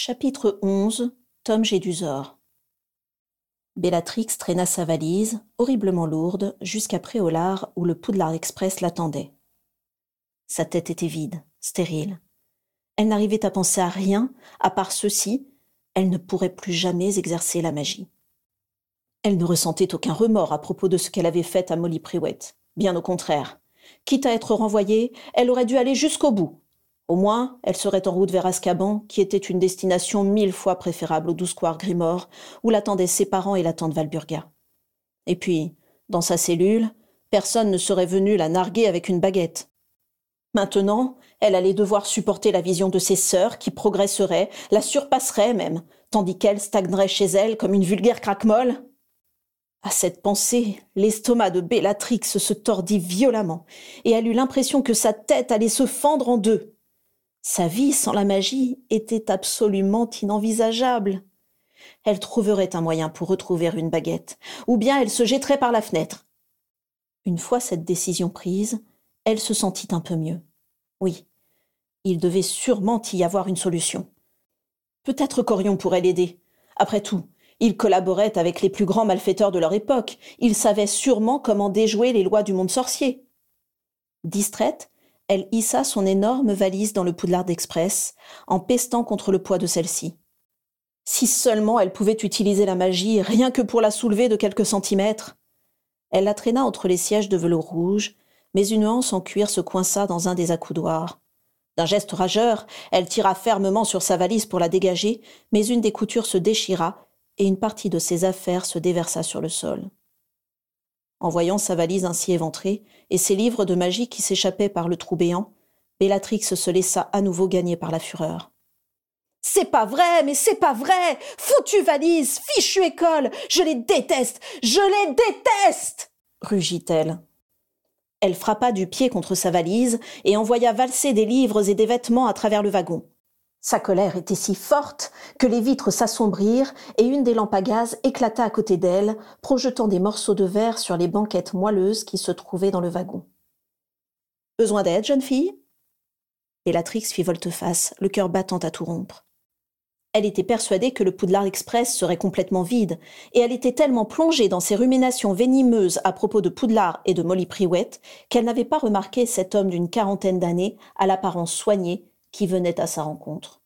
Chapitre 11. Tom Jedusor. Bellatrix traîna sa valise, horriblement lourde, jusqu'à Préolard où le Poudlard Express l'attendait. Sa tête était vide, stérile. Elle n'arrivait à penser à rien, à part ceci, elle ne pourrait plus jamais exercer la magie. Elle ne ressentait aucun remords à propos de ce qu'elle avait fait à Molly Privet. Bien au contraire. Quitte à être renvoyée, elle aurait dû aller jusqu'au bout. Au moins, elle serait en route vers Azkaban, qui était une destination 1000 fois préférable au 12 square Grimmauld, où l'attendaient ses parents et la tante Walburga. Et puis, dans sa cellule, personne ne serait venu la narguer avec une baguette. Maintenant, elle allait devoir supporter la vision de ses sœurs qui progresseraient, la surpasseraient même, tandis qu'elle stagnerait chez elle comme une vulgaire craquemolle. À cette pensée, l'estomac de Bellatrix se tordit violemment, et elle eut l'impression que sa tête allait se fendre en deux. Sa vie sans la magie était absolument inenvisageable. Elle trouverait un moyen pour retrouver une baguette, ou bien elle se jetterait par la fenêtre. Une fois cette décision prise, elle se sentit un peu mieux. Oui, il devait sûrement y avoir une solution. Peut-être qu'Orion pourrait l'aider. Après tout, il collaborait avec les plus grands malfaiteurs de leur époque. Il savait sûrement comment déjouer les lois du monde sorcier. Distraite, elle hissa son énorme valise dans le Poudlard Express, en pestant contre le poids de celle-ci. Si seulement elle pouvait utiliser la magie, rien que pour la soulever de quelques centimètres. Elle la traîna entre les sièges de velours rouge, mais une anse en cuir se coinça dans un des accoudoirs. D'un geste rageur, elle tira fermement sur sa valise pour la dégager, mais une des coutures se déchira et une partie de ses affaires se déversa sur le sol. En voyant sa valise ainsi éventrée et ses livres de magie qui s'échappaient par le trou béant, Bellatrix se laissa à nouveau gagner par la fureur. « C'est pas vrai, mais c'est pas vrai! Foutue valise! Fichue école! Je les déteste! Je les déteste !» rugit-elle. Elle frappa du pied contre sa valise et envoya valser des livres et des vêtements à travers le wagon. Sa colère était si forte que les vitres s'assombrirent et une des lampes à gaz éclata à côté d'elle, projetant des morceaux de verre sur les banquettes moelleuses qui se trouvaient dans le wagon. « Besoin d'aide, jeune fille ?» Bellatrix fit volte-face, le cœur battant à tout rompre. Elle était persuadée que le Poudlard Express serait complètement vide, et elle était tellement plongée dans ses ruminations venimeuses à propos de Poudlard et de Molly Privet qu'elle n'avait pas remarqué cet homme d'une quarantaine d'années, à l'apparence soignée, qui venait à sa rencontre.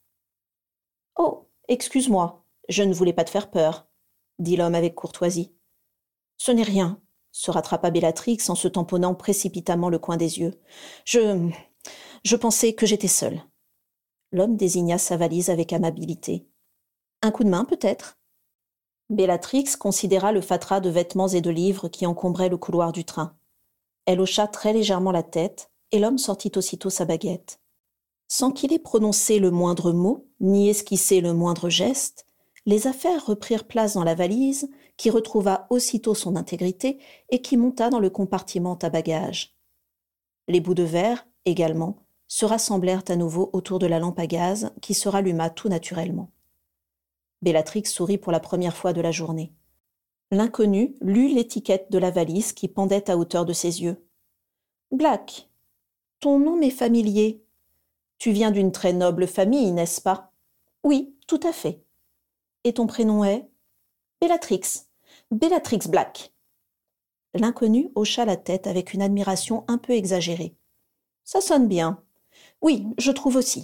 « Oh, excuse-moi, je ne voulais pas te faire peur, » dit l'homme avec courtoisie. « Ce n'est rien, » se rattrapa Bellatrix en se tamponnant précipitamment le coin des yeux. « Je pensais que j'étais seule. » L'homme désigna sa valise avec amabilité. « Un coup de main, peut-être ?» Bellatrix considéra le fatras de vêtements et de livres qui encombrait le couloir du train. Elle hocha très légèrement la tête, et l'homme sortit aussitôt sa baguette. Sans qu'il ait prononcé le moindre mot, ni esquissé le moindre geste, les affaires reprirent place dans la valise, qui retrouva aussitôt son intégrité et qui monta dans le compartiment à bagages. Les bouts de verre, également, se rassemblèrent à nouveau autour de la lampe à gaz qui se ralluma tout naturellement. Bellatrix sourit pour la première fois de la journée. L'inconnu lut l'étiquette de la valise qui pendait à hauteur de ses yeux. « Black, ton nom m'est familier. Tu viens d'une très noble famille, n'est-ce pas ? » ?»« Oui, tout à fait. »« Et ton prénom est ?»« Bellatrix. Bellatrix Black. » L'inconnu hocha la tête avec une admiration un peu exagérée. « Ça sonne bien. Oui, je trouve aussi. »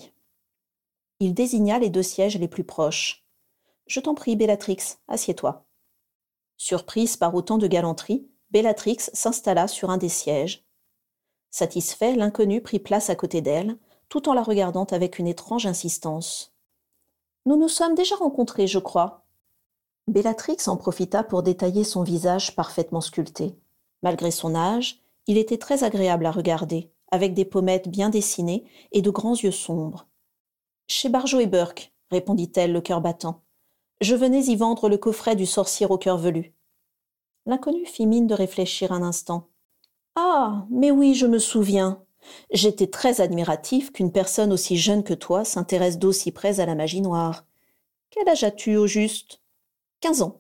Il désigna les 2 sièges les plus proches. « Je t'en prie, Bellatrix, assieds-toi. » Surprise par autant de galanterie, Bellatrix s'installa sur un des sièges. Satisfait, l'inconnu prit place à côté d'elle, tout en la regardant avec une étrange insistance. « Nous nous sommes déjà rencontrés, je crois. » Bellatrix en profita pour détailler son visage parfaitement sculpté. Malgré son âge, il était très agréable à regarder, avec des pommettes bien dessinées et de grands yeux sombres. « Chez Barjo et Burke, » répondit-elle, le cœur battant. « Je venais y vendre le coffret du sorcier au cœur velu. » L'inconnu fit mine de réfléchir un instant. « Ah, mais oui, je me souviens. J'étais très admiratif qu'une personne aussi jeune que toi s'intéresse d'aussi près à la magie noire. Quel âge as-tu au juste ? » « 15 ans. »«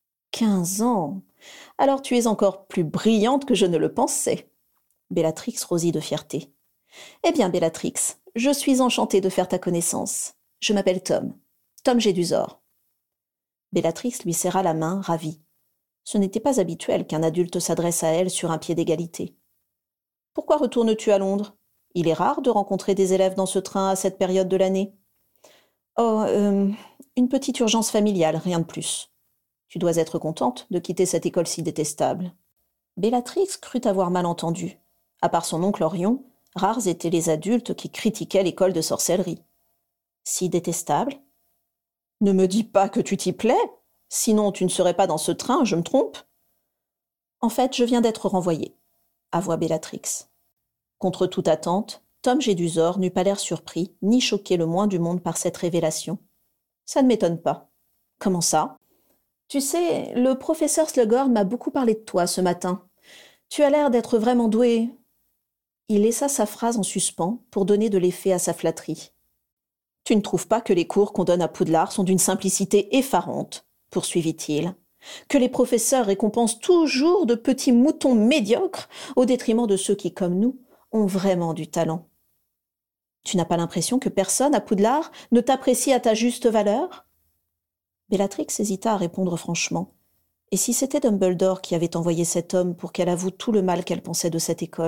15 ans. Alors tu es encore plus brillante que je ne le pensais. » Bellatrix rosit de fierté. « Eh bien, Bellatrix, je suis enchantée de faire ta connaissance. Je m'appelle Tom. Tom Jedusor. Bellatrix lui serra la main, ravie. Ce n'était pas habituel qu'un adulte s'adresse à elle sur un pied d'égalité. « Pourquoi retournes-tu à Londres ? Il est rare de rencontrer des élèves dans ce train à cette période de l'année. »« Oh, une petite urgence familiale, rien de plus. Tu dois être contente de quitter cette école si détestable. » Bellatrix crut avoir mal entendu. À part son oncle Orion, rares étaient les adultes qui critiquaient l'école de sorcellerie. Si détestable ? Ne me dis pas que tu t'y plais, sinon tu ne serais pas dans ce train, je me trompe. En fait, je viens d'être renvoyée, avoua Bellatrix. Contre toute attente, Tom Jedusor n'eut pas l'air surpris, ni choqué le moins du monde par cette révélation. Ça ne m'étonne pas. Comment ça ? Tu sais, le professeur Slughorn m'a beaucoup parlé de toi ce matin. Tu as l'air d'être vraiment doué. Il laissa sa phrase en suspens pour donner de l'effet à sa flatterie. Tu ne trouves pas que les cours qu'on donne à Poudlard sont d'une simplicité effarante, poursuivit-il, que les professeurs récompensent toujours de petits moutons médiocres au détriment de ceux qui, comme nous, ont vraiment du talent. Tu n'as pas l'impression que personne à Poudlard ne t'apprécie à ta juste valeur ? Bellatrix hésita à répondre franchement. Et si c'était Dumbledore qui avait envoyé cet homme pour qu'elle avoue tout le mal qu'elle pensait de cette école ?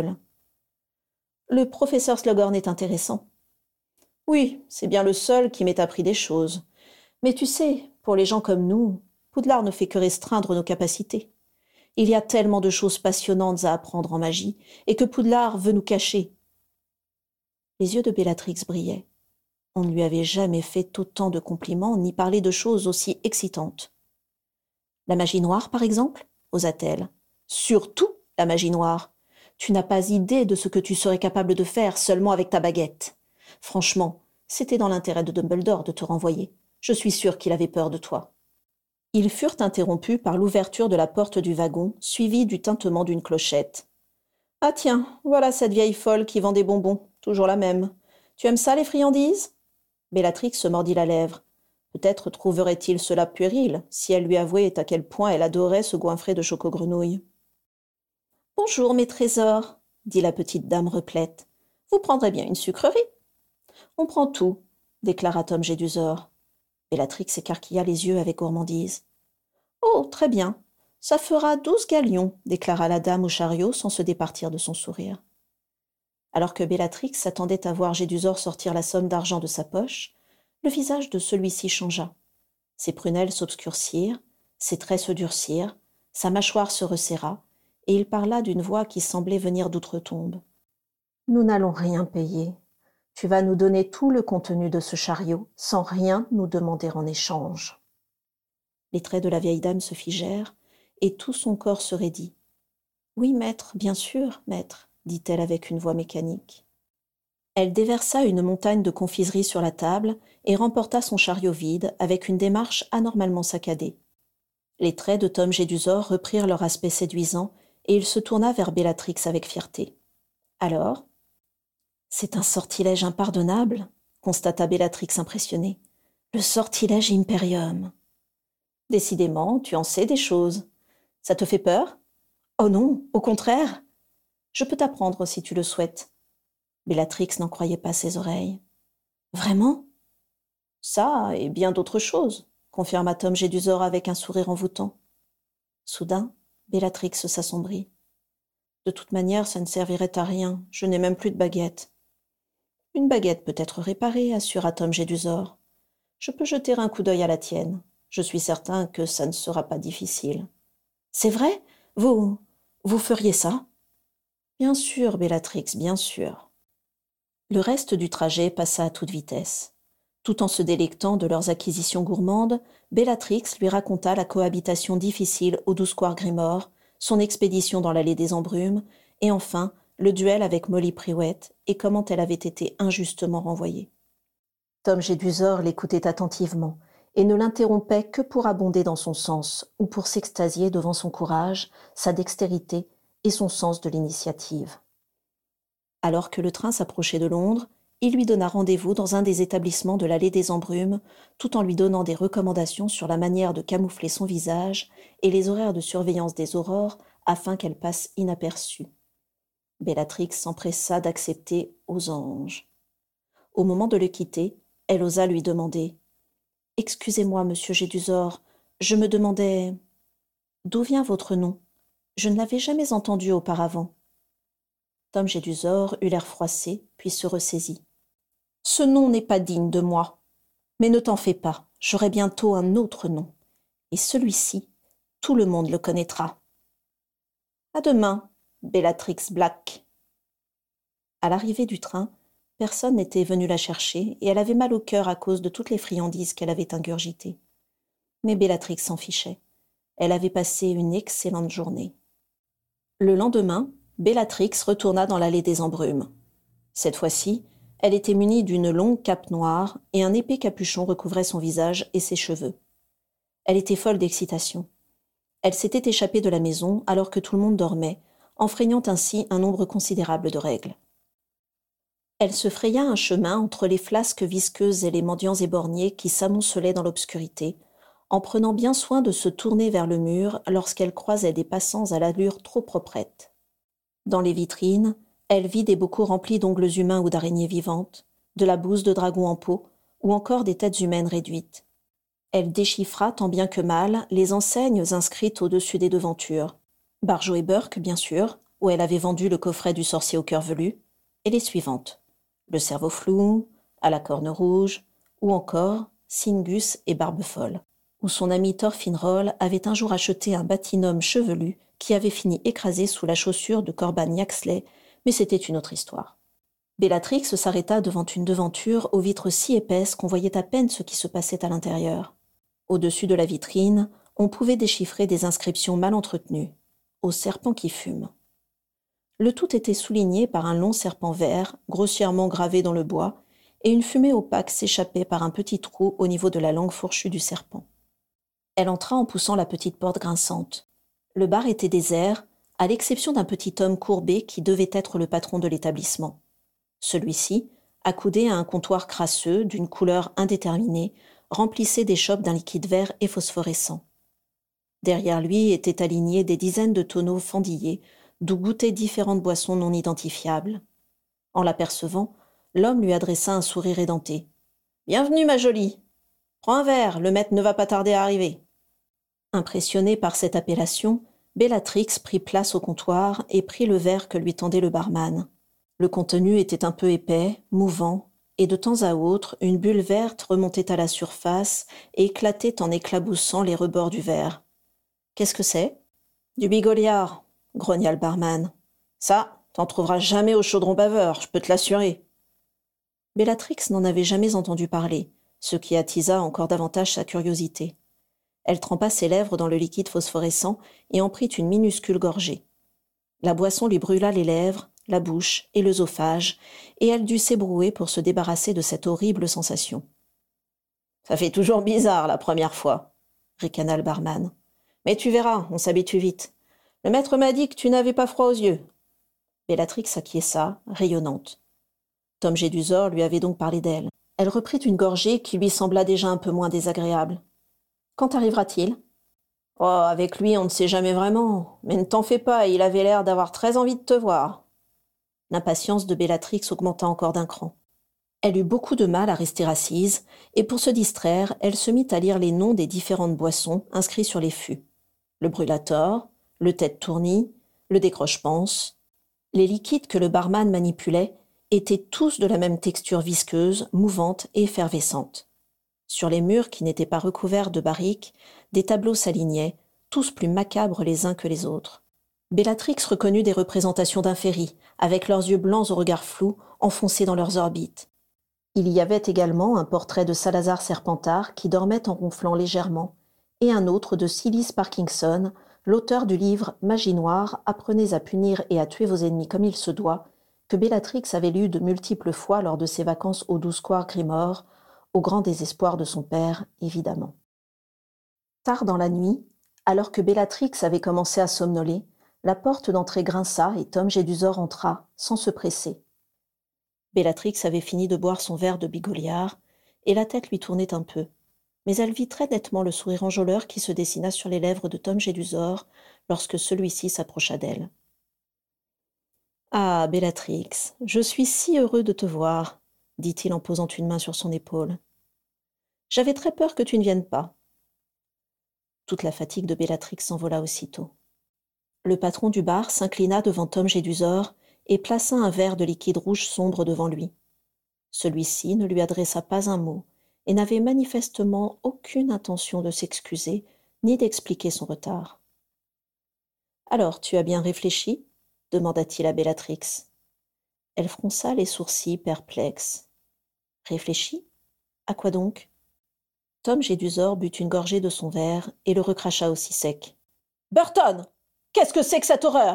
Le professeur Slughorn est intéressant. Oui, c'est bien le seul qui m'ait appris des choses. Mais tu sais, pour les gens comme nous, Poudlard ne fait que restreindre nos capacités. Il y a tellement de choses passionnantes à apprendre en magie, et que Poudlard veut nous cacher. Les yeux de Bellatrix brillaient. On ne lui avait jamais fait autant de compliments, ni parlé de choses aussi excitantes. La magie noire, par exemple, osa-t-elle. Surtout la magie noire. Tu n'as pas idée de ce que tu serais capable de faire seulement avec ta baguette. Franchement, c'était dans l'intérêt de Dumbledore de te renvoyer. Je suis sûre qu'il avait peur de toi. Ils furent interrompus par l'ouverture de la porte du wagon, suivie du tintement d'une clochette. « Ah tiens, voilà cette vieille folle qui vend des bonbons, toujours la même. Tu aimes ça, les friandises ?» Bellatrix se mordit la lèvre. Peut-être trouverait-il cela puéril, si elle lui avouait à quel point elle adorait se goinfrer de choco-grenouille. « Bonjour, mes trésors, » dit la petite dame replète. « Vous prendrez bien une sucrerie ?»« On prend tout, » déclara Tom Jedusor. Bellatrix écarquilla les yeux avec gourmandise. « Oh, très bien. Ça fera 12 galions, » déclara la dame au chariot sans se départir de son sourire. Alors que Bellatrix s'attendait à voir Jedusor sortir la somme d'argent de sa poche, le visage de celui-ci changea. Ses prunelles s'obscurcirent, ses traits se durcirent, sa mâchoire se resserra, et il parla d'une voix qui semblait venir d'outre-tombe. « Nous n'allons rien payer. Tu vas nous donner tout le contenu de ce chariot, sans rien nous demander en échange. » Les traits de la vieille dame se figèrent, et tout son corps se raidit. « Oui, maître, bien sûr, maître, » dit-elle avec une voix mécanique. Elle déversa une montagne de confiseries sur la table et remporta son chariot vide avec une démarche anormalement saccadée. Les traits de Tom Jedusor reprirent leur aspect séduisant et il se tourna vers Bellatrix avec fierté. « Alors ? » « C'est un sortilège impardonnable, » constata Béllatrix impressionnée. « Le sortilège Imperium. » « Décidément, tu en sais des choses. Ça te fait peur ? » ?»« Oh non, au contraire. Je peux t'apprendre si tu le souhaites. » Bellatrix n'en croyait pas ses oreilles. « Vraiment ? » ?»« Ça et bien d'autres choses, » confirma Tom Jedusor avec un sourire envoûtant. Soudain, Bellatrix s'assombrit. « De toute manière, ça ne servirait à rien. Je n'ai même plus de baguette. »« Une baguette peut être réparée, » assura Tom Jedusor. « Je peux jeter un coup d'œil à la tienne. Je suis certain que ça ne sera pas difficile. »« C'est vrai ? Vous feriez ça ?»« Bien sûr, Bellatrix, bien sûr. » Le reste du trajet passa à toute vitesse. Tout en se délectant de leurs acquisitions gourmandes, Bellatrix lui raconta la cohabitation difficile au 12 square Grimoire, son expédition dans l'allée des embrumes, et enfin le duel avec Molly Privet et comment elle avait été injustement renvoyée. Tom Jedusor l'écoutait attentivement et ne l'interrompait que pour abonder dans son sens ou pour s'extasier devant son courage, sa dextérité et son sens de l'initiative. Alors que le train s'approchait de Londres, il lui donna rendez-vous dans un des établissements de l'allée des embrumes, tout en lui donnant des recommandations sur la manière de camoufler son visage et les horaires de surveillance des aurores afin qu'elle passe inaperçue. Bellatrix s'empressa d'accepter aux anges. Au moment de le quitter, elle osa lui demander Excusez-moi, monsieur Gédusor, je me demandais... D'où vient votre nom? Je ne l'avais jamais entendu auparavant. Tom Gédusor eut l'air froissé, puis se ressaisit. Ce nom n'est pas digne de moi. Mais ne t'en fais pas, j'aurai bientôt un autre nom. Et celui-ci, tout le monde le connaîtra. À demain, Bellatrix Black. À l'arrivée du train, personne n'était venu la chercher et elle avait mal au cœur à cause de toutes les friandises qu'elle avait ingurgitées. Mais Bellatrix s'en fichait. Elle avait passé une excellente journée. Le lendemain, Bellatrix retourna dans l'allée des embrumes. Cette fois-ci, elle était munie d'une longue cape noire et un épais capuchon recouvrait son visage et ses cheveux. Elle était folle d'excitation. Elle s'était échappée de la maison alors que tout le monde dormait, enfreignant ainsi un nombre considérable de règles. Elle se fraya un chemin entre les flasques visqueuses et les mendiants éborgnés qui s'amoncelaient dans l'obscurité, en prenant bien soin de se tourner vers le mur lorsqu'elle croisait des passants à l'allure trop proprette. Dans les vitrines, elle vit des bocaux remplis d'ongles humains ou d'araignées vivantes, de la bouse de dragon en peau, ou encore des têtes humaines réduites. Elle déchiffra tant bien que mal les enseignes inscrites au-dessus des devantures. Barjot et Burke, bien sûr, où elle avait vendu le coffret du sorcier au cœur velu, et les suivantes. Le cerveau flou, à la corne rouge, ou encore Singus et Barbefolle, où son ami Thorfinroll avait un jour acheté un bâtinome chevelu qui avait fini écrasé sous la chaussure de Corban Yaxley, mais c'était une autre histoire. Bellatrix s'arrêta devant une devanture aux vitres si épaisses qu'on voyait à peine ce qui se passait à l'intérieur. Au-dessus de la vitrine, on pouvait déchiffrer des inscriptions mal entretenues. « Au serpent qui fume ». Le tout était souligné par un long serpent vert, grossièrement gravé dans le bois, et une fumée opaque s'échappait par un petit trou au niveau de la langue fourchue du serpent. Elle entra en poussant la petite porte grinçante. Le bar était désert, à l'exception d'un petit homme courbé qui devait être le patron de l'établissement. Celui-ci, accoudé à un comptoir crasseux d'une couleur indéterminée, remplissait des chopes d'un liquide vert et phosphorescent. Derrière lui étaient alignés des dizaines de tonneaux fendillés, d'où goûtaient différentes boissons non identifiables. En l'apercevant, l'homme lui adressa un sourire édenté. « Bienvenue, ma jolie. Prends un verre, le maître ne va pas tarder à arriver. » Impressionnée par cette appellation, Bellatrix prit place au comptoir et prit le verre que lui tendait le barman. Le contenu était un peu épais, mouvant, et de temps à autre, une bulle verte remontait à la surface et éclatait en éclaboussant les rebords du verre. « Qu'est-ce que c'est ?»« Du bigoliard, » grogna le barman. « Ça, t'en trouveras jamais au chaudron baveur, je peux te l'assurer. » Bellatrix n'en avait jamais entendu parler, ce qui attisa encore davantage sa curiosité. Elle trempa ses lèvres dans le liquide phosphorescent et en prit une minuscule gorgée. La boisson lui brûla les lèvres, la bouche et l'œsophage, et elle dut s'ébrouer pour se débarrasser de cette horrible sensation. « Ça fait toujours bizarre la première fois, » ricana le barman. « Mais tu verras, on s'habitue vite. Le maître m'a dit que tu n'avais pas froid aux yeux. » Bellatrix s'acquiesça, rayonnante. Tom Gédusor lui avait donc parlé d'elle. Elle reprit une gorgée qui lui sembla déjà un peu moins désagréable. « Quand arrivera-t-il ?»« Oh, avec lui, on ne sait jamais vraiment. Mais ne t'en fais pas, il avait l'air d'avoir très envie de te voir. » L'impatience de Bellatrix augmenta encore d'un cran. Elle eut beaucoup de mal à rester assise, et pour se distraire, elle se mit à lire les noms des différentes boissons inscrits sur les fûts. Le brûlator, le tête tournie, le décroche-panse. Les liquides que le barman manipulait étaient tous de la même texture visqueuse, mouvante et effervescente. Sur les murs qui n'étaient pas recouverts de barriques, des tableaux s'alignaient, tous plus macabres les uns que les autres. Bellatrix reconnut des représentations d'inféries, avec leurs yeux blancs au regard flou, enfoncés dans leurs orbites. Il y avait également un portrait de Salazar Serpentard qui dormait en ronflant légèrement, et un autre de Silas Parkinson, l'auteur du livre « Magie noire, apprenez à punir et à tuer vos ennemis comme il se doit », que Bellatrix avait lu de multiples fois lors de ses vacances au 12 Square Grimoire, au grand désespoir de son père, évidemment. Tard dans la nuit, alors que Bellatrix avait commencé à somnoler, la porte d'entrée grinça et Tom Gédusor entra, sans se presser. Bellatrix avait fini de boire son verre de bigoliard, et la tête lui tournait un peu, mais elle vit très nettement le sourire enjôleur qui se dessina sur les lèvres de Tom Gédusor lorsque celui-ci s'approcha d'elle. « Ah, Bellatrix, je suis si heureux de te voir, » dit-il en posant une main sur son épaule. J'avais très peur que tu ne viennes pas. » Toute la fatigue de Bellatrix s'envola aussitôt. Le patron du bar s'inclina devant Tom Jedusor et plaça un verre de liquide rouge sombre devant lui. Celui-ci ne lui adressa pas un mot et n'avait manifestement aucune intention de s'excuser ni d'expliquer son retard. « Alors, tu as bien réfléchi ?» demanda-t-il à Bellatrix. Elle fronça les sourcils perplexe. « Réfléchi ? À quoi donc ?» Tom Jedusor but une gorgée de son verre et le recracha aussi sec. « Burton ! Qu'est-ce que c'est que cette horreur ?»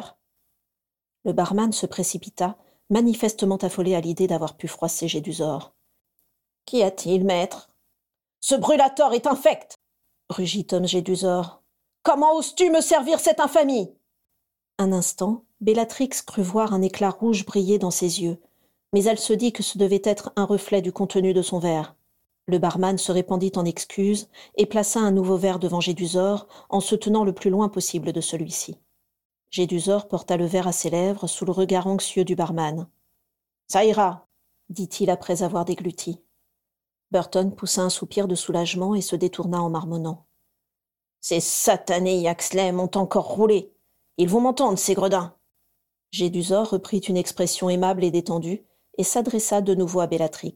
Le barman se précipita, manifestement affolé à l'idée d'avoir pu froisser Jedusor. « Qu'y a-t-il, maître ? » « Ce brûlator est infect !» rugit Tom Jedusor. « Comment oses-tu me servir cette infamie ?» Un instant, Bellatrix crut voir un éclat rouge briller dans ses yeux, mais elle se dit que ce devait être un reflet du contenu de son verre. Le barman se répandit en excuses et plaça un nouveau verre devant Jedusor en se tenant le plus loin possible de celui-ci. Jedusor porta le verre à ses lèvres sous le regard anxieux du barman. « Ça ira, » dit-il après avoir dégluti. Burton poussa un soupir de soulagement et se détourna en marmonnant. « Ces satanés Yaxley m'ont encore roulé. Ils vont m'entendre, ces gredins. » Jedusor reprit une expression aimable et détendue et s'adressa de nouveau à Bellatrix.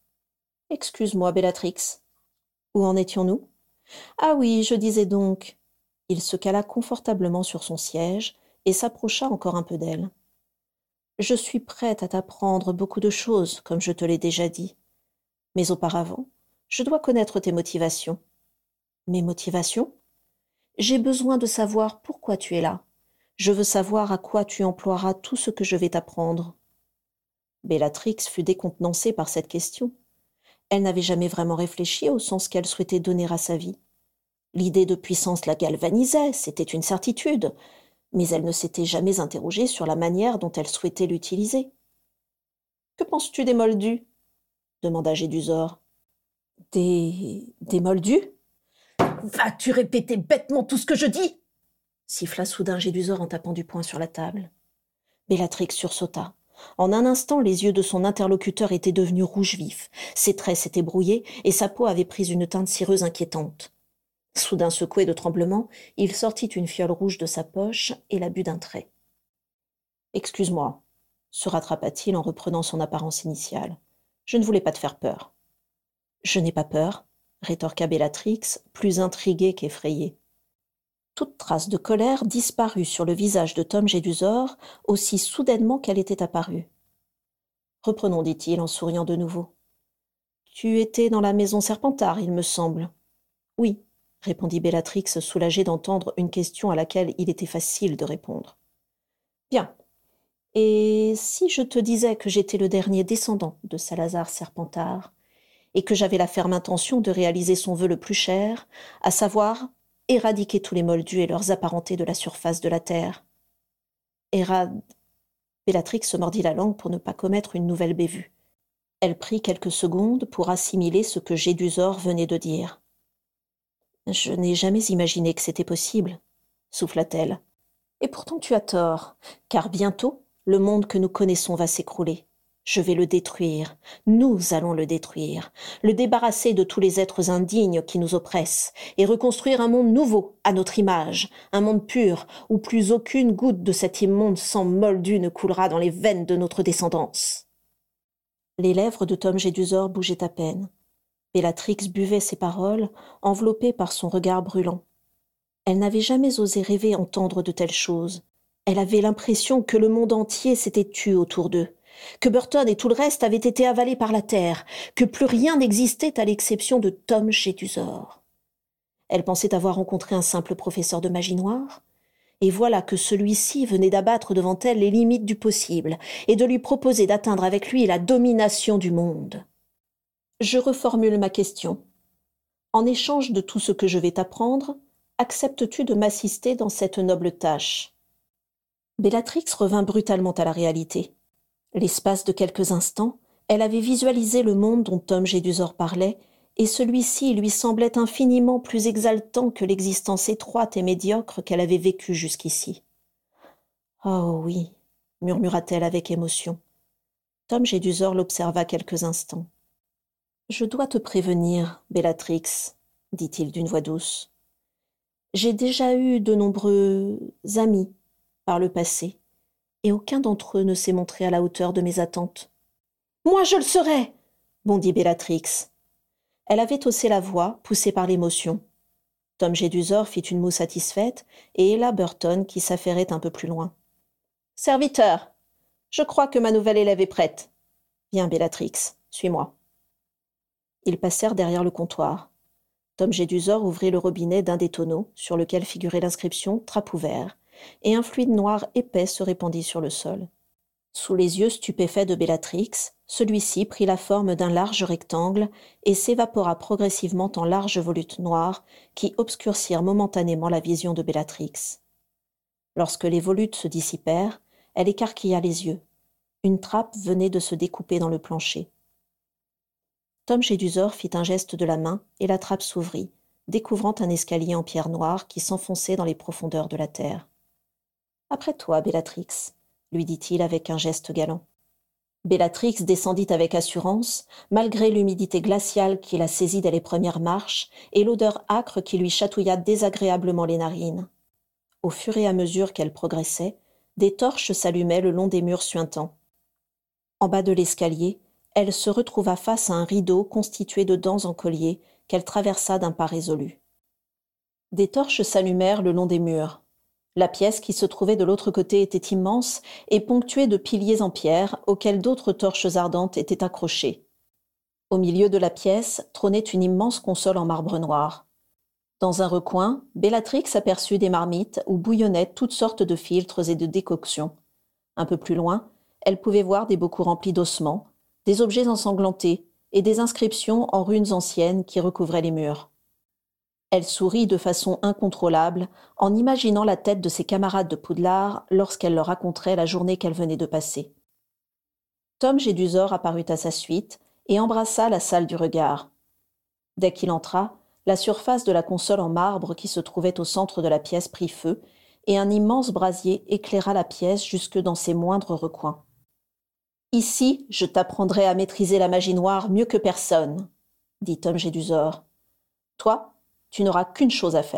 « Excuse-moi, Bellatrix. Où en étions-nous ? Ah oui, je disais donc. » Il se cala confortablement sur son siège et s'approcha encore un peu d'elle. « Je suis prête à t'apprendre beaucoup de choses, comme je te l'ai déjà dit. Mais auparavant, je dois connaître tes motivations. » « Mes motivations ? J'ai besoin de savoir pourquoi tu es là. Je veux savoir à quoi tu emploieras tout ce que je vais t'apprendre. » Bellatrix fut décontenancée par cette question. Elle n'avait jamais vraiment réfléchi au sens qu'elle souhaitait donner à sa vie. L'idée de puissance la galvanisait, c'était une certitude, mais elle ne s'était jamais interrogée sur la manière dont elle souhaitait l'utiliser. « Que penses-tu des moldus ?» demanda Jedusor. « Des moldus ? Vas-tu répéter bêtement tout ce que je dis ?» siffla soudain Jedusor en tapant du poing sur la table. Bellatrix sursauta. En un instant, les yeux de son interlocuteur étaient devenus rouge vif, ses traits s'étaient brouillés et sa peau avait pris une teinte cireuse inquiétante. Soudain secoué de tremblement, il sortit une fiole rouge de sa poche et la but d'un trait. « Excuse-moi, » se rattrapa-t-il en reprenant son apparence initiale. « Je ne voulais pas te faire peur. »« Je n'ai pas peur, » rétorqua Bellatrix, plus intriguée qu'effrayée. Toute trace de colère disparut sur le visage de Tom Jedusor aussi soudainement qu'elle était apparue. « Reprenons, dit-il en souriant de nouveau. « Tu étais dans la maison Serpentard, il me semble. »« Oui, » répondit Bellatrix, soulagée d'entendre une question à laquelle il était facile de répondre. « Bien. Et si je te disais que j'étais le dernier descendant de Salazar Serpentard et que j'avais la ferme intention de réaliser son vœu le plus cher, à savoir éradiquer tous les moldus et leurs apparentés de la surface de la terre. » Bellatrix se mordit la langue pour ne pas commettre une nouvelle bévue. Elle prit quelques secondes pour assimiler ce que Jedusor venait de dire. « Je n'ai jamais imaginé que c'était possible, » souffla-t-elle. « Et pourtant tu as tort, car bientôt le monde que nous connaissons va s'écrouler. Je vais le détruire, nous allons le détruire, le débarrasser de tous les êtres indignes qui nous oppressent, et reconstruire un monde nouveau à notre image, un monde pur, où plus aucune goutte de cet immonde sang moldu ne coulera dans les veines de notre descendance. » Les lèvres de Tom Jedusor bougeaient à peine. Bellatrix buvait ses paroles, enveloppée par son regard brûlant. Elle n'avait jamais osé rêver entendre de telles choses. Elle avait l'impression que le monde entier s'était tu autour d'eux, que Burton et tout le reste avaient été avalés par la terre, que plus rien n'existait à l'exception de Tom Jedusor. Elle pensait avoir rencontré un simple professeur de magie noire, et voilà que celui-ci venait d'abattre devant elle les limites du possible et de lui proposer d'atteindre avec lui la domination du monde. Je reformule ma question. En échange de tout ce que je vais t'apprendre, acceptes-tu de m'assister dans cette noble tâche ? Bellatrix revint brutalement à la réalité. L'espace de quelques instants, elle avait visualisé le monde dont Tom Jedusor parlait, et celui-ci lui semblait infiniment plus exaltant que l'existence étroite et médiocre qu'elle avait vécue jusqu'ici. « Oh oui, » murmura-t-elle avec émotion. Tom Jedusor l'observa quelques instants. « Je dois te prévenir, Bellatrix, dit-il d'une voix douce. J'ai déjà eu de nombreux amis par le passé, et aucun d'entre eux ne s'est montré à la hauteur de mes attentes. « Moi, je le serai !» bondit Bellatrix. Elle avait haussé la voix, poussée par l'émotion. Tom Jedusor fit une moue satisfaite, et Ella Burton qui s'affairait un peu plus loin. « Serviteur, je crois que ma nouvelle élève est prête. Viens, Bellatrix, suis-moi. » Ils passèrent derrière le comptoir. Tom Jedusor ouvrit le robinet d'un des tonneaux, sur lequel figurait l'inscription « Trappe ouvert », et un fluide noir épais se répandit sur le sol. Sous les yeux stupéfaits de Bellatrix, celui-ci prit la forme d'un large rectangle et s'évapora progressivement en larges volutes noires qui obscurcirent momentanément la vision de Bellatrix. Lorsque les volutes se dissipèrent, elle écarquilla les yeux. Une trappe venait de se découper dans le plancher. Tom Jedusor fit un geste de la main et la trappe s'ouvrit, découvrant un escalier en pierre noire qui s'enfonçait dans les profondeurs de la terre. « Après toi, Bellatrix, » lui dit-il avec un geste galant. Bellatrix descendit avec assurance, malgré l'humidité glaciale qui la saisit dès les premières marches et l'odeur âcre qui lui chatouilla désagréablement les narines. Au fur et à mesure qu'elle progressait, des torches s'allumaient le long des murs suintants. En bas de l'escalier, elle se retrouva face à un rideau constitué de dents en collier qu'elle traversa d'un pas résolu. Des torches s'allumèrent le long des murs. La pièce qui se trouvait de l'autre côté était immense et ponctuée de piliers en pierre auxquels d'autres torches ardentes étaient accrochées. Au milieu de la pièce trônait une immense console en marbre noir. Dans un recoin, Bellatrix aperçut des marmites où bouillonnaient toutes sortes de filtres et de décoctions. Un peu plus loin, elle pouvait voir des bocaux remplis d'ossements, des objets ensanglantés et des inscriptions en runes anciennes qui recouvraient les murs. Elle sourit de façon incontrôlable en imaginant la tête de ses camarades de Poudlard lorsqu'elle leur raconterait la journée qu'elle venait de passer. Tom Jedusor apparut à sa suite et embrassa la salle du regard. Dès qu'il entra, la surface de la console en marbre qui se trouvait au centre de la pièce prit feu et un immense brasier éclaira la pièce jusque dans ses moindres recoins. « Ici, je t'apprendrai à maîtriser la magie noire mieux que personne, » dit Tom Jedusor. « Toi, tu n'auras qu'une chose à faire. »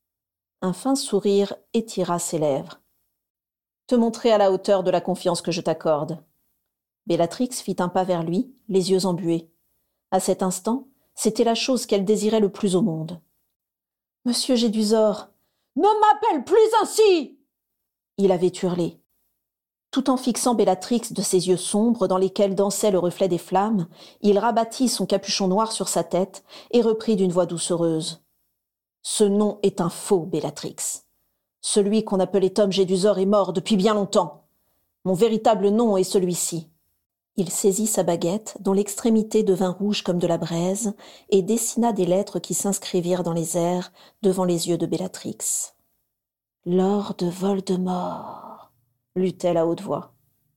Un fin sourire étira ses lèvres. « Te montrer à la hauteur de la confiance que je t'accorde. » Bellatrix fit un pas vers lui, les yeux embués. À cet instant, c'était la chose qu'elle désirait le plus au monde. « Monsieur Jedusor, ne m'appelle plus ainsi !» il avait hurlé. Tout en fixant Bellatrix de ses yeux sombres dans lesquels dansait le reflet des flammes, il rabattit son capuchon noir sur sa tête et reprit d'une voix doucereuse. « Ce nom est un faux, Bellatrix. Celui qu'on appelait Tom Jedusor est mort depuis bien longtemps. Mon véritable nom est celui-ci. » Il saisit sa baguette, dont l'extrémité devint rouge comme de la braise, et dessina des lettres qui s'inscrivirent dans les airs devant les yeux de Bellatrix. « Lord Voldemort » lut-elle à haute voix.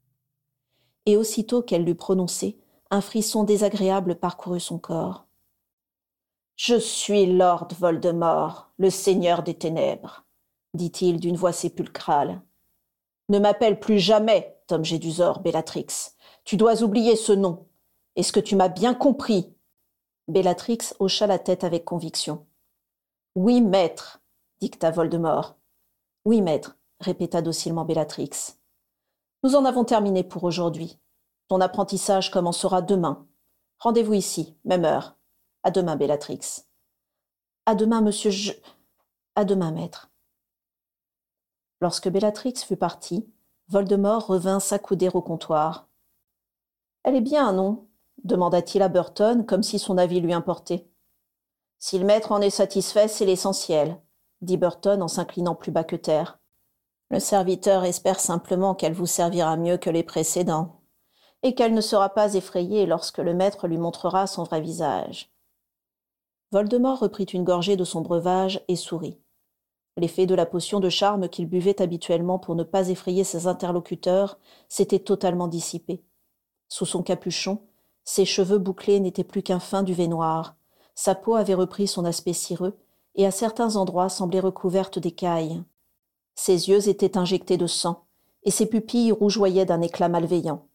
Et aussitôt qu'elle l'eut prononcé, un frisson désagréable parcourut son corps. « Je suis Lord Voldemort, le seigneur des ténèbres, » dit-il d'une voix sépulcrale. « Ne m'appelle plus jamais Tom Jedusor, Bellatrix. Tu dois oublier ce nom. Est-ce que tu m'as bien compris ?» Bellatrix hocha la tête avec conviction. « Oui, maître, » dicta Voldemort. « Oui, maître, » répéta docilement Bellatrix. « Nous en avons terminé pour aujourd'hui. Ton apprentissage commencera demain. Rendez-vous ici, même heure. À demain, Bellatrix. »« À demain, monsieur À demain, maître. » Lorsque Bellatrix fut partie, Voldemort revint s'accouder au comptoir. « Elle est bien, non ?» demanda-t-il à Burton, comme si son avis lui importait. « Si le maître en est satisfait, c'est l'essentiel, » dit Burton en s'inclinant plus bas que terre. « Le serviteur espère simplement qu'elle vous servira mieux que les précédents, et qu'elle ne sera pas effrayée lorsque le maître lui montrera son vrai visage. » Voldemort reprit une gorgée de son breuvage et sourit. L'effet de la potion de charme qu'il buvait habituellement pour ne pas effrayer ses interlocuteurs s'était totalement dissipé. Sous son capuchon, ses cheveux bouclés n'étaient plus qu'un fin duvet noir, sa peau avait repris son aspect cireux et à certains endroits semblait recouverte d'écailles. Ses yeux étaient injectés de sang, et ses pupilles rougeoyaient d'un éclat malveillant.